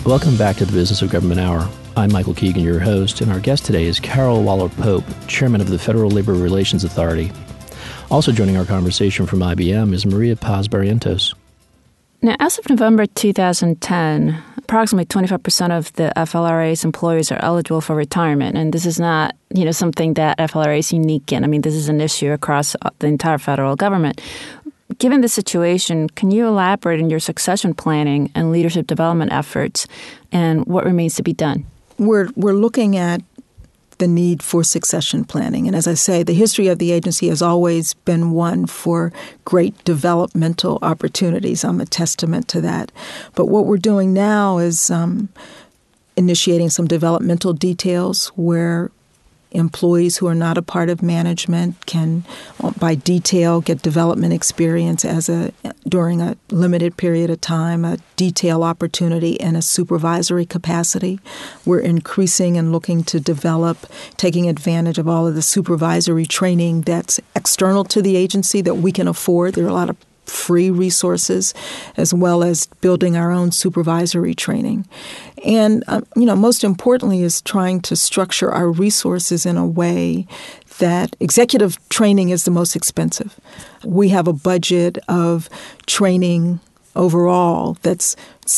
Welcome back to the Business of Government Hour. I'm Michael Keegan, your host, and our guest today is Carol Waller-Pope, Chairman of the Federal Labor Relations Authority. Also joining our conversation from IBM is Maria Paz-Barrientos. Now, as of November 2010, approximately 25% of the FLRA's employees are eligible for retirement, and this is not, something that FLRA is unique in. I mean, this is an issue across the entire federal government. Given the situation, can you elaborate on your succession planning and leadership development efforts and what remains to be done? We're looking at the need for succession planning. And as I say, the history of the agency has always been one for great developmental opportunities. I'm a testament to that. But what we're doing now is initiating some developmental details where employees who are not a part of management can, by detail, get development experience during a limited period of time, a detail opportunity in a supervisory capacity. We're increasing and looking to develop, taking advantage of all of the supervisory training that's external to the agency that we can afford. There are a lot of free resources, as well as building our own supervisory training. And, most importantly is trying to structure our resources in a way that executive training is the most expensive. We have a budget of training overall that's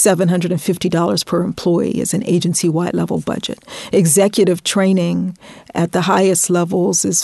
$750 per employee is an agency-wide level budget. Executive training at the highest levels is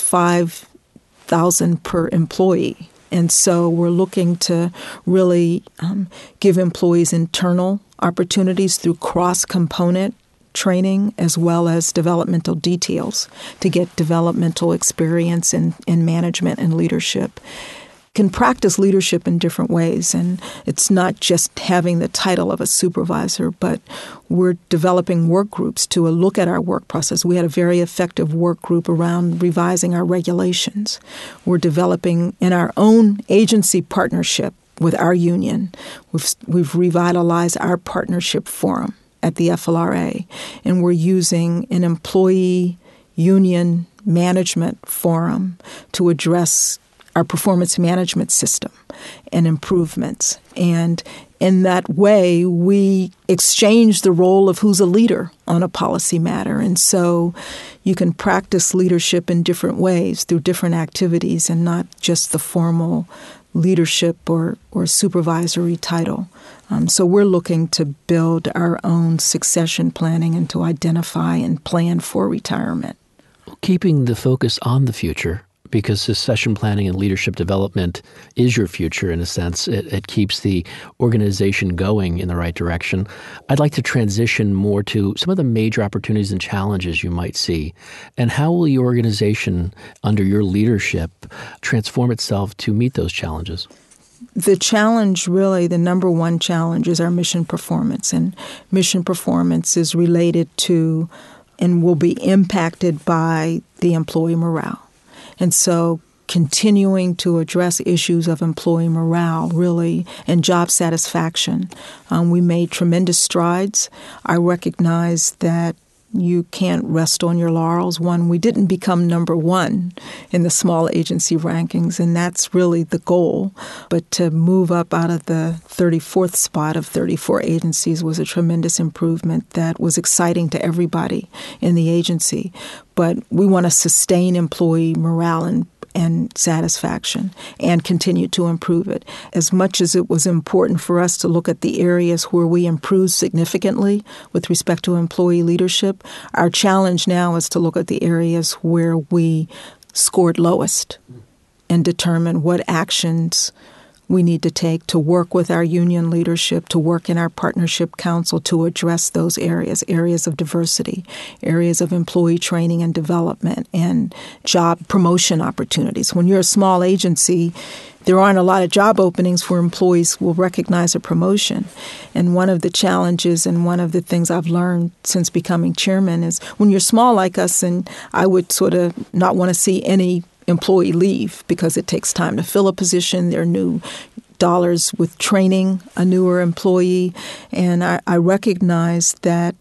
$5,000 per employee. And so we're looking to really give employees internal opportunities through cross-component training as well as developmental details to get developmental experience in management and leadership. Can practice leadership in different ways, and it's not just having the title of a supervisor, but we're developing work groups to look at our work process. We had a very effective work group around revising our regulations. We're developing in our own agency partnership with our union. We've revitalized our partnership forum at the FLRA, and we're using an employee union management forum to address our performance management system and improvements. And in that way, we exchange the role of who's a leader on a policy matter. And so you can practice leadership in different ways through different activities and not just the formal leadership or supervisory title. So we're looking to build our own succession planning and to identify and plan for retirement. Keeping the focus on the future, because succession planning and leadership development is your future in a sense. It keeps the organization going in the right direction. I'd like to transition more to some of the major opportunities and challenges you might see. And how will your organization, under your leadership, transform itself to meet those challenges? The challenge, really, the number one challenge is our mission performance. And mission performance is related to and will be impacted by the employee morale. And so continuing to address issues of employee morale, really, and job satisfaction. We made tremendous strides. I recognize that you can't rest on your laurels. One, we didn't become number one in the small agency rankings, and that's really the goal. But to move up out of the 34th spot of 34 agencies was a tremendous improvement that was exciting to everybody in the agency. But we want to sustain employee morale and satisfaction and continue to improve it. As much as it was important for us to look at the areas where we improved significantly with respect to employee leadership, our challenge now is to look at the areas where we scored lowest and determine what actions we need to take to work with our union leadership, to work in our partnership council to address those areas of diversity, areas of employee training and development, and job promotion opportunities. When you're a small agency, there aren't a lot of job openings where employees will recognize a promotion. And one of the challenges and one of the things I've learned since becoming chairman is when you're small like us, and I would sort of not want to see any employee leave because it takes time to fill a position. There are new dollars with training a newer employee. And I recognize that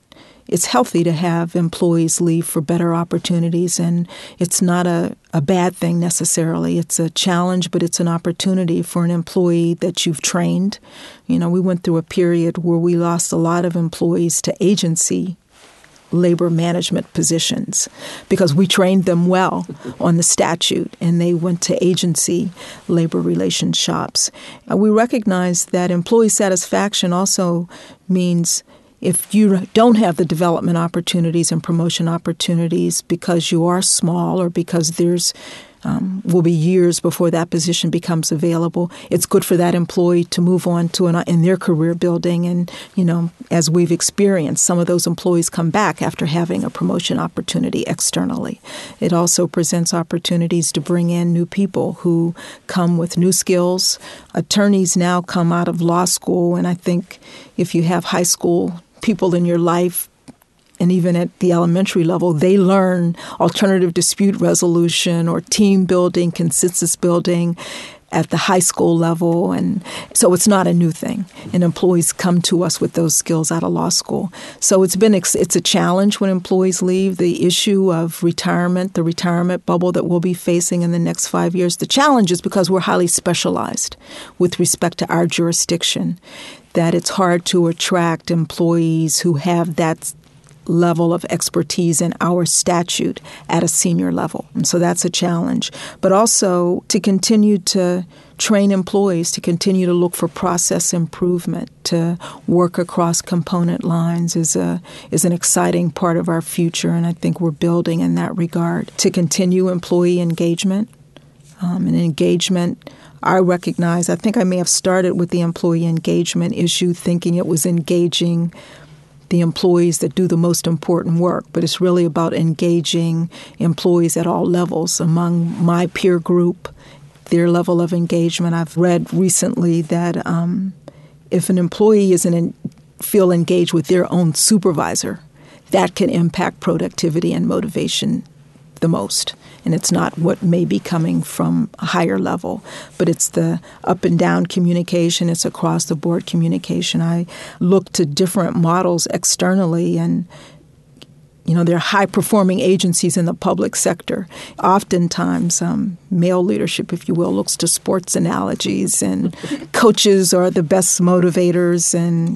it's healthy to have employees leave for better opportunities, and it's not a bad thing necessarily. It's a challenge, but it's an opportunity for an employee that you've trained. We went through a period where we lost a lot of employees to agency labor management positions because we trained them well on the statute and they went to agency labor relations shops. We recognize that employee satisfaction also means if you don't have the development opportunities and promotion opportunities because you are small or because there's will be years before that position becomes available, it's good for that employee to move on to in their career building. And, as we've experienced, some of those employees come back after having a promotion opportunity externally. It also presents opportunities to bring in new people who come with new skills. Attorneys now come out of law school, and I think if you have high school people in your life, and even at the elementary level, they learn alternative dispute resolution or team building, consensus building at the high school level. And so it's not a new thing. And employees come to us with those skills out of law school. So it's a challenge when employees leave. The issue of retirement, the retirement bubble that we'll be facing in the next 5 years, the challenge is because we're highly specialized with respect to our jurisdiction, that it's hard to attract employees who have that level of expertise in our statute at a senior level. And so that's a challenge. But also to continue to train employees, to continue to look for process improvement, to work across component lines is an exciting part of our future, and I think we're building in that regard. To continue employee engagement, and engagement, I recognize, I think I may have started with the employee engagement issue thinking it was engaging the employees that do the most important work, but it's really about engaging employees at all levels among my peer group, their level of engagement. I've read recently that if an employee feel engaged with their own supervisor, that can impact productivity and motivation the most. And it's not what may be coming from a higher level, but it's the up and down communication. It's across the board communication. I look to different models externally, and there are high-performing agencies in the public sector. Oftentimes, male leadership, if you will, looks to sports analogies, and coaches are the best motivators. And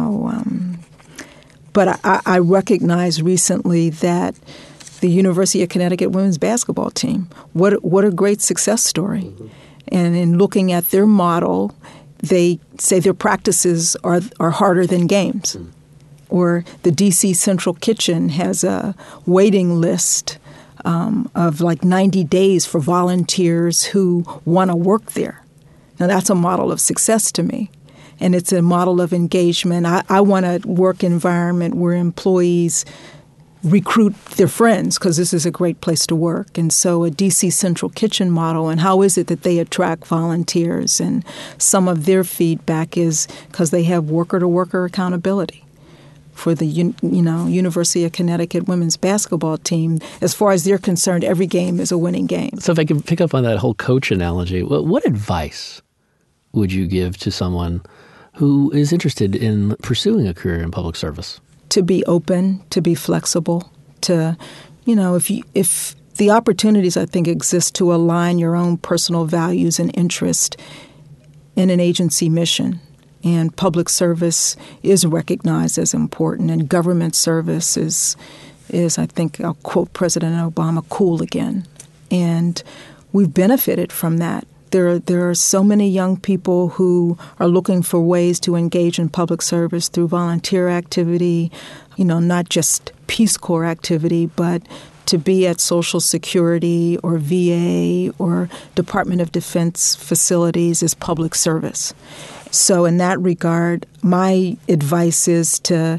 but I recognize recently that the University of Connecticut women's basketball team, what a great success story. Mm-hmm. And in looking at their model, they say their practices are harder than games. Mm-hmm. Or the DC Central Kitchen has a waiting list of like 90 days for volunteers who want to work there. Now, that's a model of success to me. And it's a model of engagement. I want a work environment where employees recruit their friends because this is a great place to work. And so a DC Central Kitchen model, and how is it that they attract volunteers? And some of their feedback is because they have worker-to-worker accountability. For the University of Connecticut women's basketball team, as far as they're concerned, every game is a winning game. So if I can pick up on that whole coach analogy, what advice would you give to someone who is interested in pursuing a career in public service? To be open, to be flexible, to, if the opportunities, I think, exist to align your own personal values and interest in an agency mission. And public service is recognized as important, and government service is I think, I'll quote President Obama, cool again. And we've benefited from that. There are so many young people who are looking for ways to engage in public service through volunteer activity, not just Peace Corps activity, but to be at Social Security or VA or Department of Defense facilities is public service. So in that regard, my advice is to,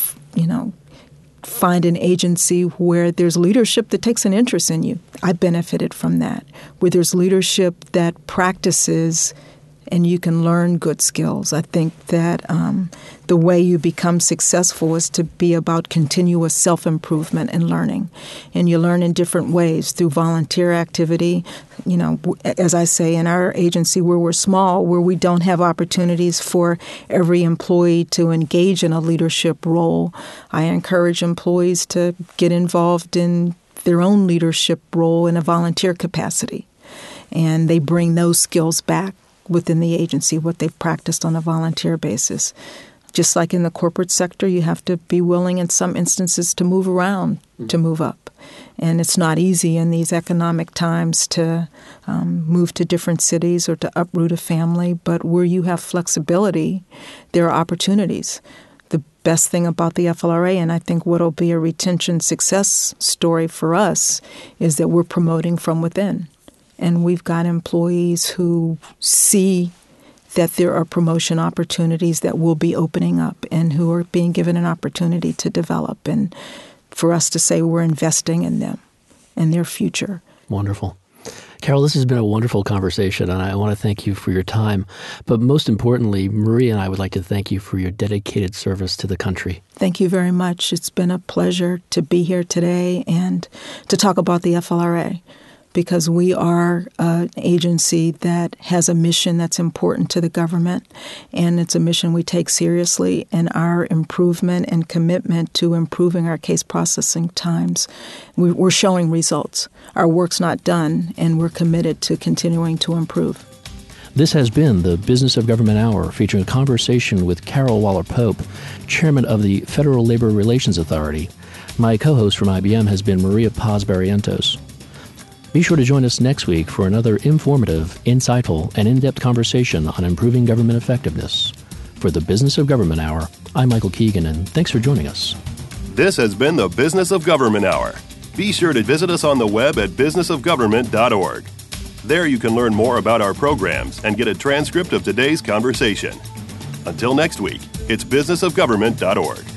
find an agency where there's leadership that takes an interest in you. I benefited from that. Where there's leadership that practices and you can learn good skills. I think that the way you become successful is to be about continuous self-improvement and learning. And you learn in different ways through volunteer activity. You know, as I say, in our agency where we're small, where we don't have opportunities for every employee to engage in a leadership role, I encourage employees to get involved in their own leadership role in a volunteer capacity. And they bring those skills back within the agency, what they've practiced on a volunteer basis. Just like in the corporate sector, you have to be willing in some instances to move around, to move up. And it's not easy in these economic times to move to different cities or to uproot a family, but where you have flexibility, there are opportunities. The best thing about the FLRA, and I think what will be a retention success story for us, is that we're promoting from within. And we've got employees who see that there are promotion opportunities that will be opening up and who are being given an opportunity to develop. And for us to say we're investing in them and their future. Wonderful. Carol, this has been a wonderful conversation, and I want to thank you for your time. But most importantly, Marie and I would like to thank you for your dedicated service to the country. Thank you very much. It's been a pleasure to be here today and to talk about the FLRA, because we are an agency that has a mission that's important to the government, and it's a mission we take seriously, and our improvement and commitment to improving our case processing times. We're showing results. Our work's not done, and we're committed to continuing to improve. This has been the Business of Government Hour, featuring a conversation with Carol Waller-Pope, Chairman of the Federal Labor Relations Authority. My co-host from IBM has been Maria Paz-Barrientos. Be sure to join us next week for another informative, insightful, and in-depth conversation on improving government effectiveness. For the Business of Government Hour, I'm Michael Keegan, and thanks for joining us. This has been the Business of Government Hour. Be sure to visit us on the web at businessofgovernment.org. There you can learn more about our programs and get a transcript of today's conversation. Until next week, it's businessofgovernment.org.